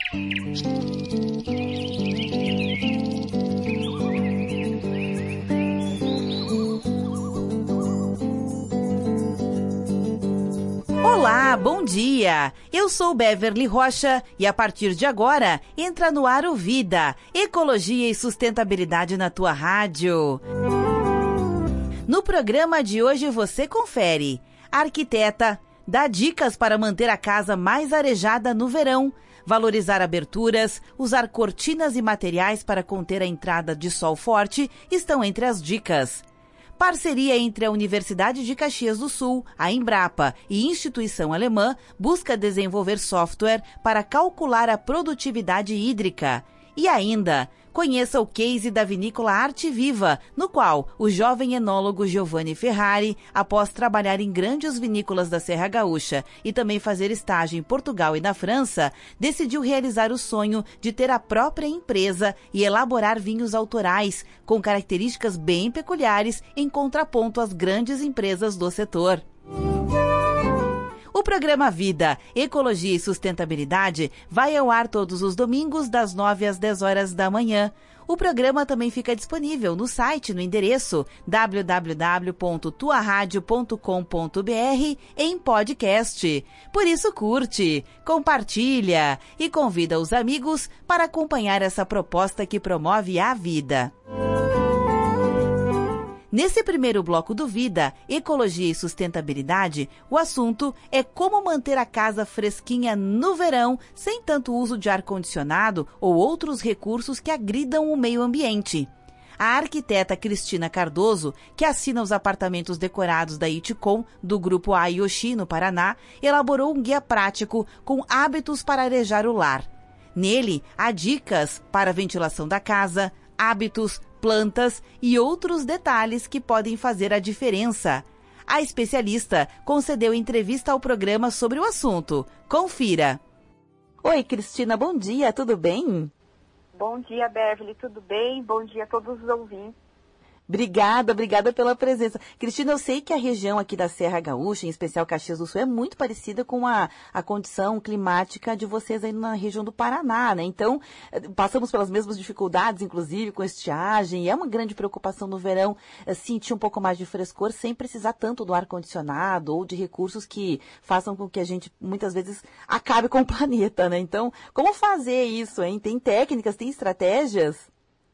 Olá, bom dia! Eu sou Beverly Rocha e a partir de agora entra no ar o Vida, Ecologia e Sustentabilidade na tua rádio. No programa de hoje você confere: a arquiteta dá dicas para manter a casa mais arejada no verão, valorizar aberturas, usar cortinas e materiais para conter a entrada de sol forte estão entre as dicas. Parceria entre a Universidade de Caxias do Sul, a Embrapa e instituição alemã busca desenvolver software para calcular a produtividade hídrica. E ainda, conheça o case da vinícola Arte Viva, no qual o jovem enólogo Giovanni Ferrari, após trabalhar em grandes vinícolas da Serra Gaúcha e também fazer estágio em Portugal e na França, decidiu realizar o sonho de ter a própria empresa e elaborar vinhos autorais, com características bem peculiares em contraponto às grandes empresas do setor. O programa Vida, Ecologia e Sustentabilidade vai ao ar todos os domingos das 9 às 10 horas da manhã. O programa também fica disponível no site no endereço www.tuaradio.com.br em podcast. Por isso curte, compartilha e convida os amigos para acompanhar essa proposta que promove a vida. Nesse primeiro bloco do Vida, Ecologia e Sustentabilidade, o assunto é como manter a casa fresquinha no verão, sem tanto uso de ar-condicionado ou outros recursos que agridam o meio ambiente. A arquiteta Cristina Cardoso, que assina os apartamentos decorados da Iticom, do grupo Ayoshi, no Paraná, elaborou um guia prático com hábitos para arejar o lar. Nele, há dicas para a ventilação da casa, hábitos, plantas e outros detalhes que podem fazer a diferença. A especialista concedeu entrevista ao programa sobre o assunto. Confira. Oi, Cristina, bom dia, tudo bem? Bom dia, Beverly, tudo bem? Bom dia a todos os ouvintes. Obrigada pela presença. Cristina, eu sei que a região aqui da Serra Gaúcha, em especial Caxias do Sul, é muito parecida com a condição climática de vocês aí na região do Paraná, né? Então, passamos pelas mesmas dificuldades, inclusive, com estiagem, e é uma grande preocupação no verão sentir um pouco mais de frescor sem precisar tanto do ar-condicionado ou de recursos que façam com que a gente, muitas vezes, acabe com o planeta, né? Então, como fazer isso, hein? Tem técnicas, tem estratégias?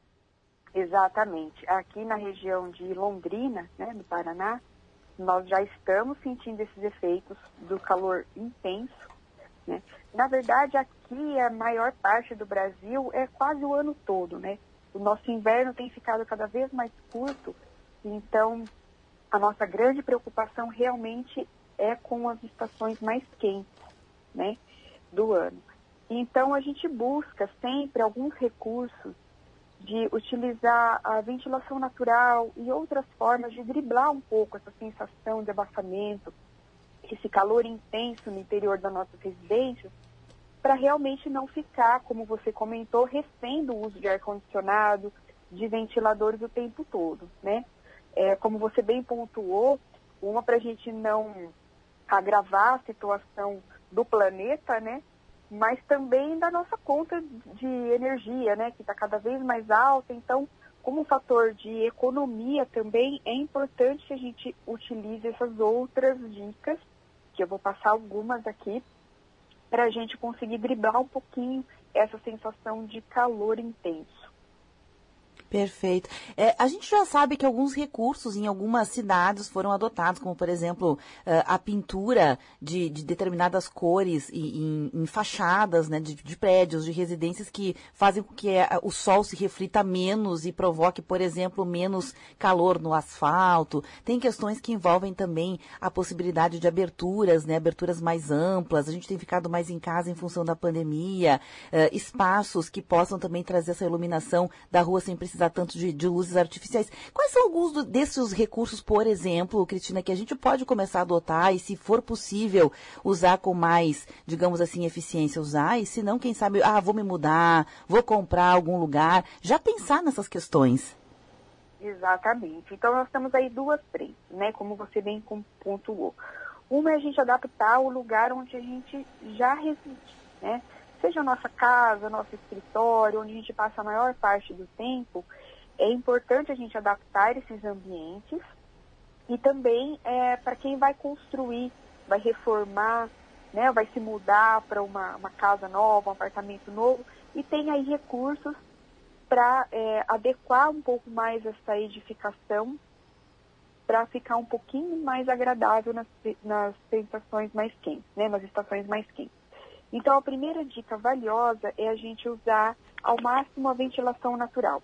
Exatamente. Aqui na região de Londrina, né, no Paraná, nós já estamos sentindo esses efeitos do calor intenso, né? Na verdade, aqui a maior parte do Brasil é quase o ano todo, né? O nosso inverno tem ficado cada vez mais curto, então a nossa grande preocupação realmente é com as estações mais quentes, né, do ano. Então a gente busca sempre alguns recursos de utilizar a ventilação natural e outras formas de driblar um pouco essa sensação de abafamento, esse calor intenso no interior das nossas residências, para realmente não ficar, como você comentou, refém do uso de ar-condicionado, de ventiladores o tempo todo, né? Como você bem pontuou, uma para a gente não agravar a situação do planeta, né? Mas também da nossa conta de energia, né, que está cada vez mais alta. Então, como fator de economia também, é importante que a gente utilize essas outras dicas, que eu vou passar algumas aqui, para a gente conseguir driblar um pouquinho essa sensação de calor intenso. Perfeito. A gente já sabe que alguns recursos em algumas cidades foram adotados, como, por exemplo, a pintura de determinadas cores em fachadas, né, de prédios, de residências que fazem com que o sol se reflita menos e provoque, por exemplo, menos calor no asfalto. Tem questões que envolvem também a possibilidade de aberturas, né, aberturas mais amplas. A gente tem ficado mais em casa em função da pandemia. Espaços que possam também trazer essa iluminação da rua sem precisar tanto de luzes artificiais. Quais são alguns desses recursos, por exemplo, Cristina, que a gente pode começar a adotar e, se for possível, usar com mais, digamos assim, eficiência, usar, e se não, quem sabe, vou me mudar, vou comprar algum lugar, já pensar nessas questões? Exatamente. Então, nós temos aí duas frentes, né, como você bem pontuou. Uma é a gente adaptar o lugar onde a gente já reside, né? seja a nossa casa, nosso escritório, onde a gente passa a maior parte do tempo, é importante a gente adaptar esses ambientes. E também para quem vai construir, vai reformar, né, vai se mudar para uma casa nova, um apartamento novo, e tem aí recursos para adequar um pouco mais essa edificação para ficar um pouquinho mais agradável nas estações mais quentes, né, nas estações mais quentes. Então, a primeira dica valiosa é a gente usar ao máximo a ventilação natural.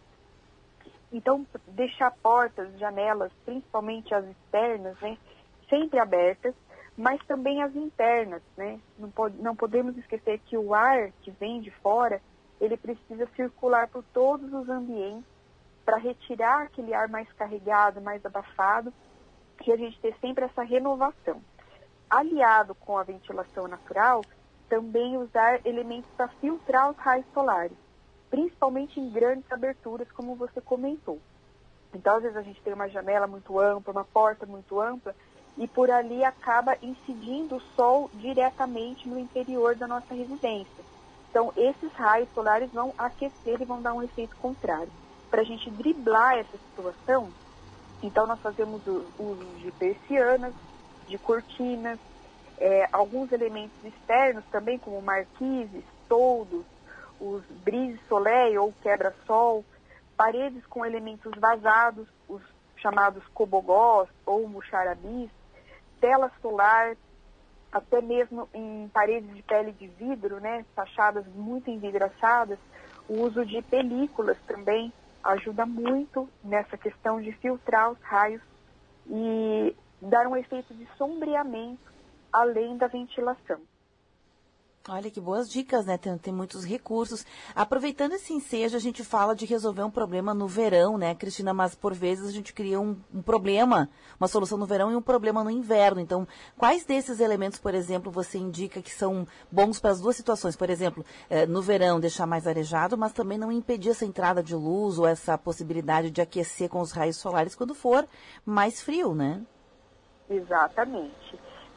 Então, deixar portas, janelas, principalmente as externas, né, sempre abertas, mas também as internas, né? Não podemos esquecer que o ar que vem de fora, ele precisa circular por todos os ambientes para retirar aquele ar mais carregado, mais abafado, e a gente ter sempre essa renovação. Aliado com a ventilação natural, também usar elementos para filtrar os raios solares, principalmente em grandes aberturas, como você comentou. Então, às vezes a gente tem uma janela muito ampla, uma porta muito ampla, e por ali acaba incidindo o sol diretamente no interior da nossa residência. Então, esses raios solares vão aquecer e vão dar um efeito contrário. Para a gente driblar essa situação, então nós fazemos o uso de persianas, de cortinas, alguns elementos externos também, como marquises, toldos, os brise-soleil ou quebra-sol, paredes com elementos vazados, os chamados cobogós ou muxarabis, tela solar, até mesmo em paredes de pele de vidro, né, fachadas muito envidraçadas, o uso de películas também ajuda muito nessa questão de filtrar os raios e dar um efeito de sombreamento além da ventilação. Olha que boas dicas, né? Tem muitos recursos. Aproveitando esse ensejo, a gente fala de resolver um problema no verão, né, Cristina? Mas por vezes a gente cria um problema, uma solução no verão e um problema no inverno. Então, quais desses elementos, por exemplo, você indica que são bons para as duas situações? Por exemplo, no verão deixar mais arejado, mas também não impedir essa entrada de luz ou essa possibilidade de aquecer com os raios solares quando for mais frio, né? Exatamente.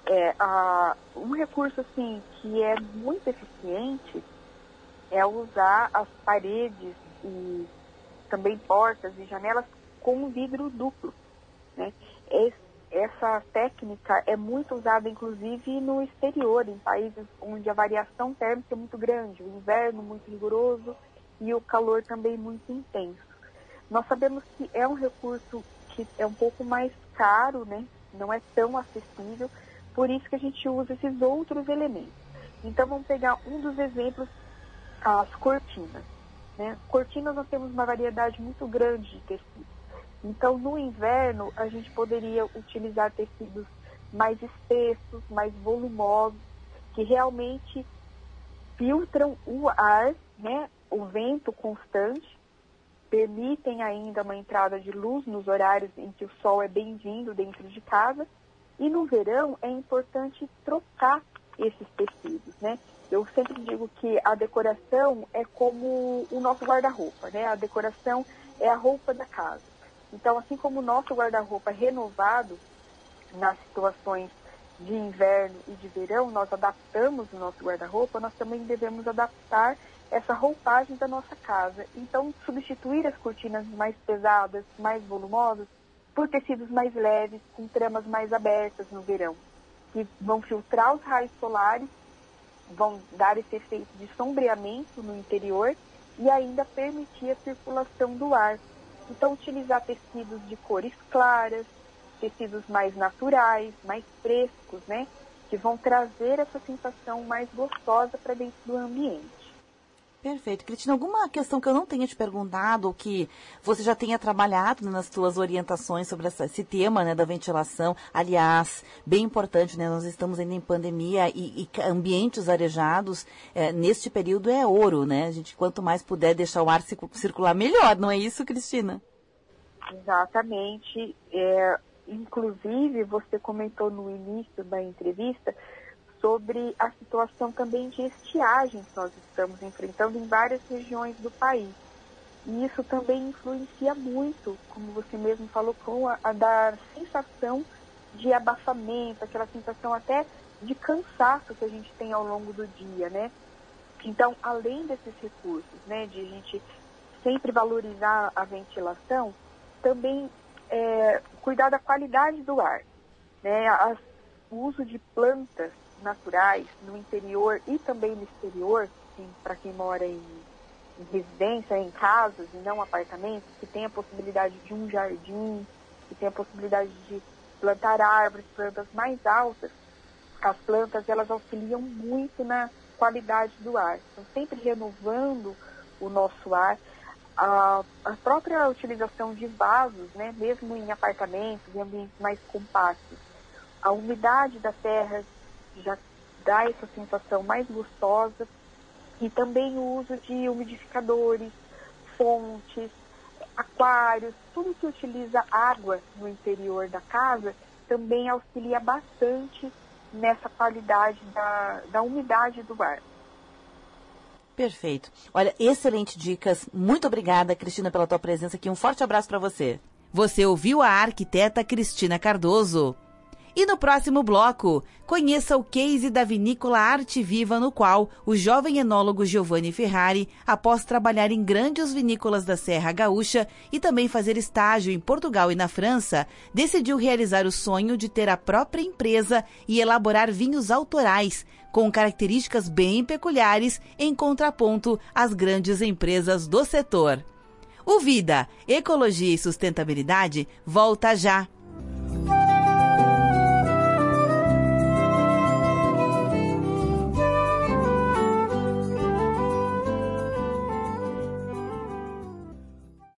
Um recurso assim que é muito eficiente é usar as paredes e também portas e janelas com vidro duplo, né? Essa técnica é muito usada inclusive no exterior, em países onde a variação térmica é muito grande, o inverno muito rigoroso e o calor também muito intenso. Nós sabemos que é um recurso que é um pouco mais caro, né? Não é tão acessível. Por isso que a gente usa esses outros elementos. Então, vamos pegar um dos exemplos, as cortinas, né? Cortinas, nós temos uma variedade muito grande de tecidos. Então, no inverno, a gente poderia utilizar tecidos mais espessos, mais volumosos, que realmente filtram o ar, né? O vento constante, permitem ainda uma entrada de luz nos horários em que o sol é bem-vindo dentro de casa. E no verão é importante trocar esses tecidos, né? Eu sempre digo que a decoração é como o nosso guarda-roupa, né? A decoração é a roupa da casa. Então, assim como o nosso guarda-roupa é renovado nas situações de inverno e de verão, nós adaptamos o nosso guarda-roupa, nós também devemos adaptar essa roupagem da nossa casa. Então, substituir as cortinas mais pesadas, mais volumosas, por tecidos mais leves, com tramas mais abertas no verão, que vão filtrar os raios solares, vão dar esse efeito de sombreamento no interior e ainda permitir a circulação do ar. Então, utilizar tecidos de cores claras, tecidos mais naturais, mais frescos, né, que vão trazer essa sensação mais gostosa para dentro do ambiente. Perfeito. Cristina, alguma questão que eu não tenha te perguntado, ou que você já tenha trabalhado nas suas orientações sobre esse tema, né, da ventilação? Aliás, bem importante, né, nós estamos ainda em pandemia e ambientes arejados, neste período é ouro, né? A gente, quanto mais puder deixar o ar circular, melhor, não é isso, Cristina? Exatamente. Inclusive, você comentou no início da entrevista sobre a situação também de estiagem que nós estamos enfrentando em várias regiões do país. E isso também influencia muito, como você mesmo falou, com a da sensação de abafamento, aquela sensação até de cansaço que a gente tem ao longo do dia, né? Então, além desses recursos, né, de a gente sempre valorizar a ventilação, também cuidar da qualidade do ar, né? O uso de plantas naturais no interior e também no exterior, para quem mora em residência, em casas e não apartamentos, que tem a possibilidade de um jardim, que tem a possibilidade de plantar árvores, plantas mais altas. As plantas, elas auxiliam muito na qualidade do ar. Então, sempre renovando o nosso ar. A própria utilização de vasos, né, mesmo em apartamentos, em ambientes mais compactos, a umidade da terra já dá essa sensação mais gostosa, e também o uso de umidificadores, fontes, aquários, tudo que utiliza água no interior da casa também auxilia bastante nessa qualidade da umidade do ar. Perfeito. Olha, excelente dicas. Muito obrigada, Cristina, pela tua presença aqui. Um forte abraço para você. Você ouviu a arquiteta Cristina Cardoso. E no próximo bloco, conheça o case da vinícola Arte Viva, no qual o jovem enólogo Giovanni Ferrari, após trabalhar em grandes vinícolas da Serra Gaúcha e também fazer estágio em Portugal e na França, decidiu realizar o sonho de ter a própria empresa e elaborar vinhos autorais, com características bem peculiares em contraponto às grandes empresas do setor. O Vida, Ecologia e Sustentabilidade volta já.